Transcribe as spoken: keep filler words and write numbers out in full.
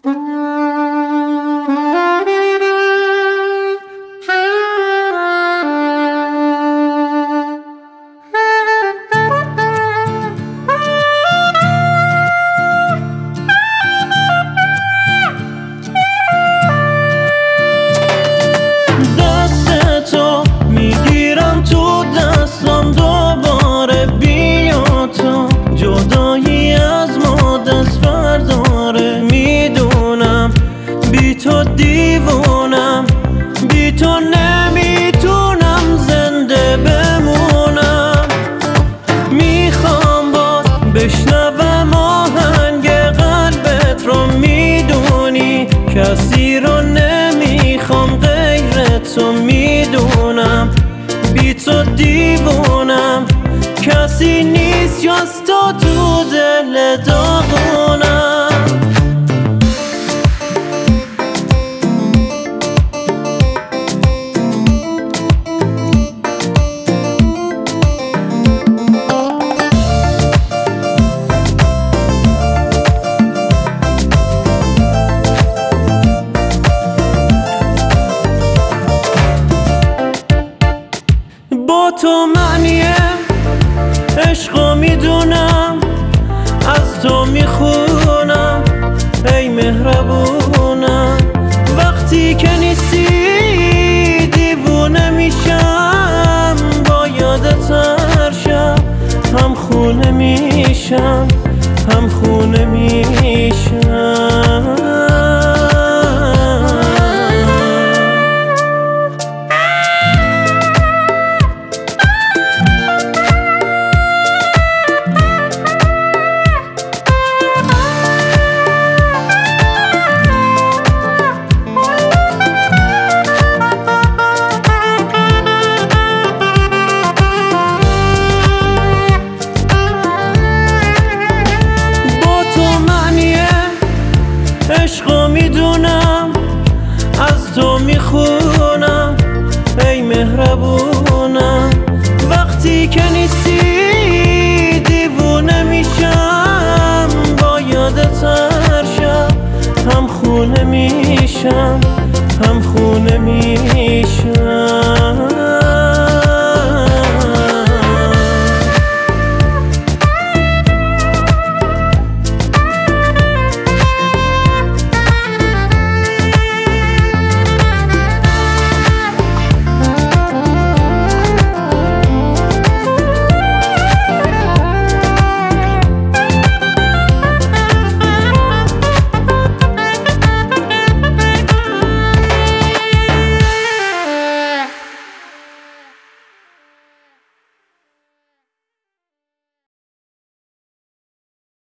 تو دیوونم، بی تو نمیتونم زنده بمونم. میخوام باز بشنوم آهنگ قلبت رو، میدونی کسی رو نمیخوام غیر تو، میدونم بی تو دیوونم، کسی نیست جز تو تو دل داغونم. با تو معنی عشقو میدونم، از تو میخونم ای مهربونم. وقتی که نیستی دیوونه میشم، با یادت هر شب هم خونه میشم، هم خونه میشم. عشقو میدونم، از تو میخونم ای مهربونم. وقتی که نیستی دیوونه میشم، با یادت هر شب هم خونه میشم، هم خونه میشم.